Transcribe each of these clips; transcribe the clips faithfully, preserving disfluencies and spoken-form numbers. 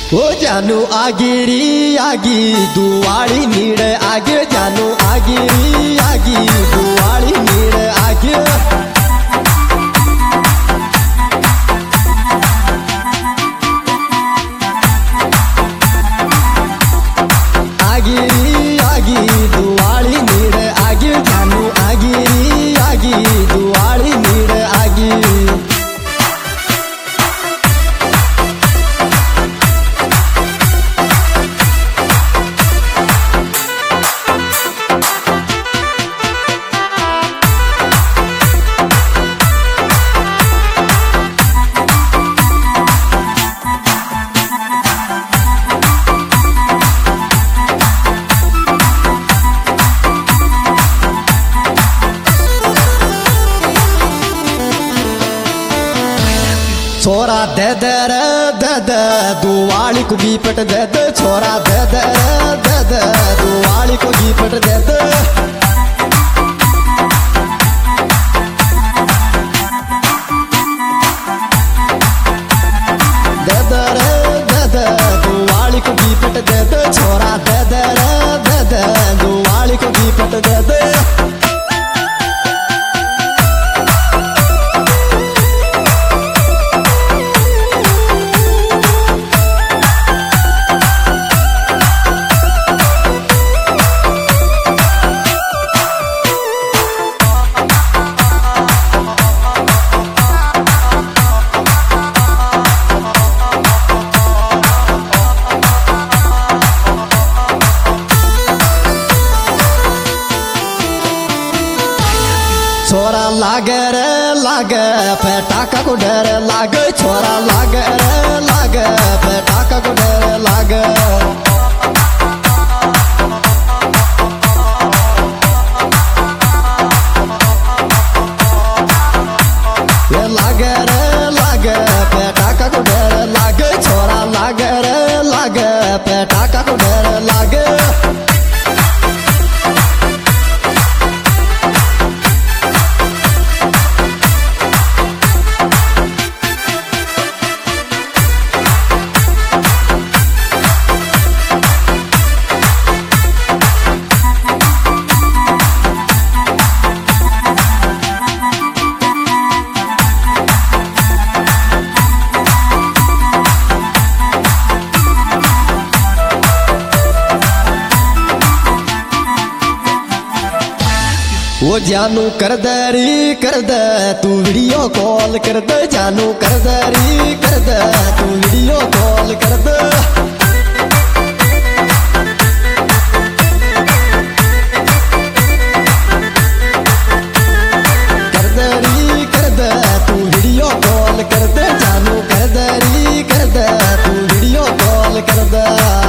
ओ जानू आगिरी आगी दुआड़ी नीड़ आगे जानू आगिरी आगी दुआड़ी नीड़ आगे आगिरी आगी दुआड़ी नीड़ आगे जानू आगिरी आगी दुआड़ी नीड़ आगे छोरा दे दे रे दे दे दुआली को गिफ्ट दे दे छोरा दे दे रे दे दे दुआली को गिफ्ट दे दे दे दे रे दे दे दुआली को गिफ्ट दे दे छोरा दे दे रे दे दे दुआली को गिफ्ट दे दे छोरा लागे रे लागे पटाखा को डर लागे छोरा लागे रे लागे पटाखा को डर लागे ये लागे रे लागे पटाखा को डर लागे छोरा लागे रे लागे पटाखा को डर लागे वो जानू कर दे री कर दे तू वीडियो कॉल कर दे जानू कर दे री कर दे तू वीडियो कॉल कर दे कर दे री कर दे तू वीडियो कॉल कर दे जानू कर दे री कर दे तू वीडियो कॉल कर दे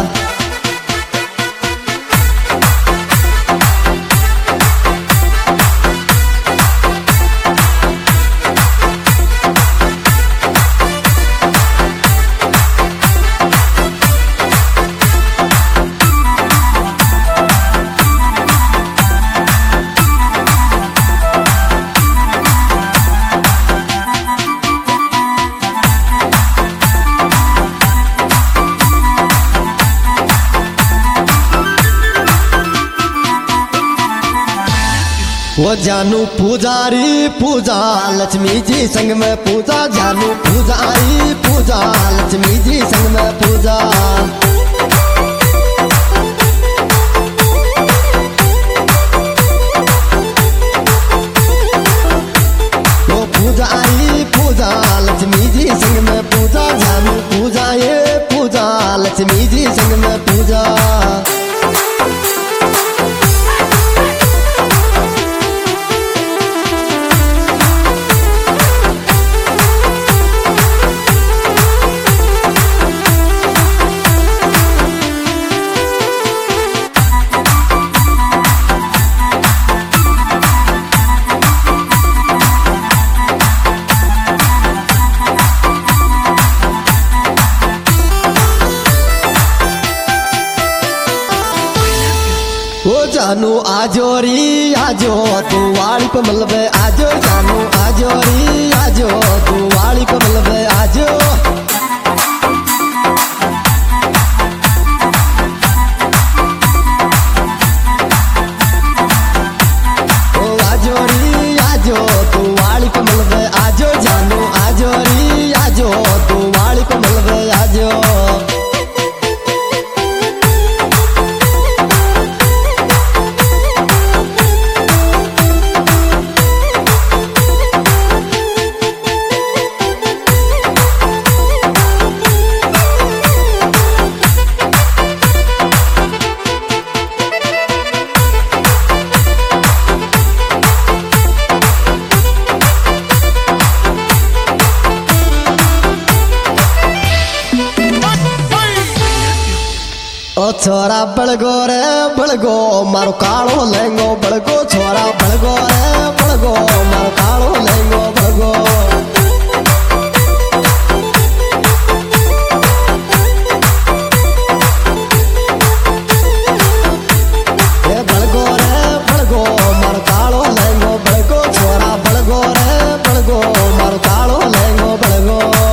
वो जानू पुजारी पूजा लक्ष्मी जी संग में पूजा जानू पुजारी पूजा लक्ष्मी जी संग में पूजा वो पुजारी पूजा लक्ष्मी जी संग में पूजा जानू पूजा ये पूजा लक्ष्मी जी संग में पूजा ओ जानू आजो री आजो तू वाली पे मलबे आजो जानू आजो री आजो तू वाली पे मलबे आजो छोरा बड़गो रे बड़गो मारो कालो लेंगो बड़गो छोरा बड़गो रे बड़गो मारो कालो लेंगो बड़गो ए बड़गो रे बड़गो मारो कालो लेंगो बड़गो छोरा बड़गो रे बड़गो मारो कालो लेंगो बड़गो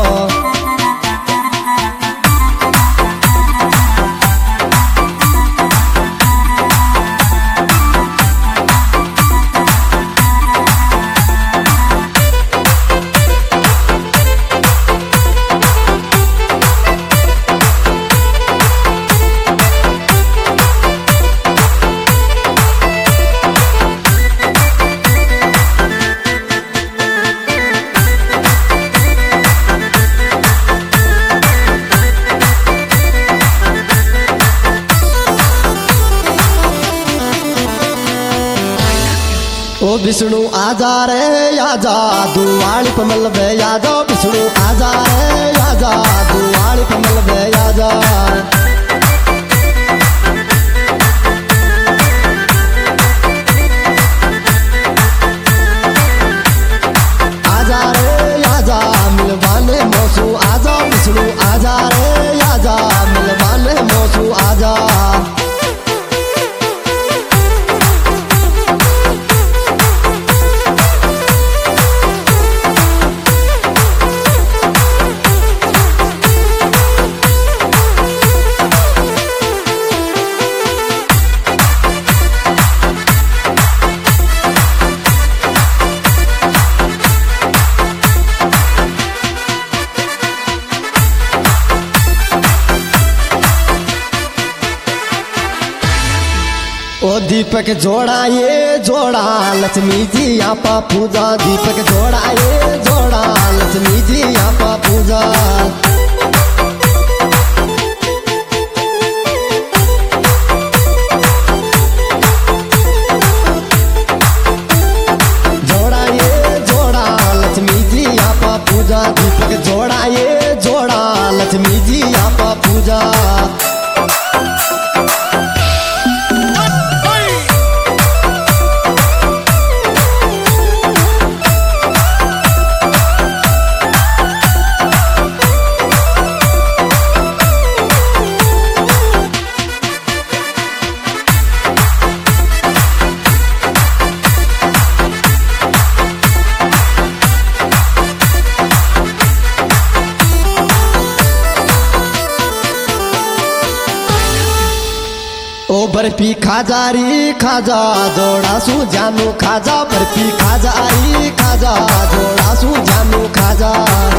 ओ विष्णु आजा रे आजा दुआली पे मलबे आजा विष्णु आजा रे आजा दुआली पे मलबे आजा आजा रे आजा मिलवाने मौसू आजा विष्णु आजा रे आजा मिलवाने मौसू आजा ओ दीपक जोड़ा ये जोड़ा लक्ष्मी जी आपा पूजा दीपक जोड़ा ये जोड़ा लक्ष्मी जी आपा पूजा जोड़ा ये जोड़ा लक्ष्मी जी आपा पूजा दीपक जोड़ा ये जोड़ा लक्ष्मी जी आपा पूजा ओ बर्फी खाजा री खाजा जोड़ा सू जानू खाजा बर्फी खाजा री खाजा जोड़ा सू जानू खाजा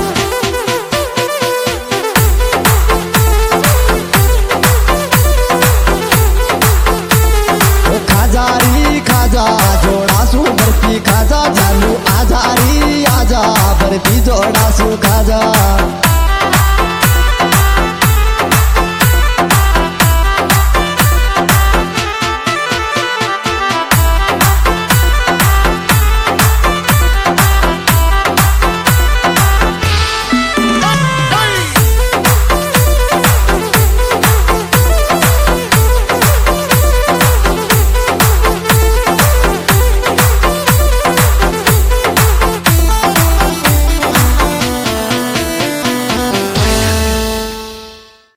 ओ खाजा री खाजा जोड़ा सू बर्फी खाजा जानू आजा री आजा बर्फी जोड़ा सू खाजा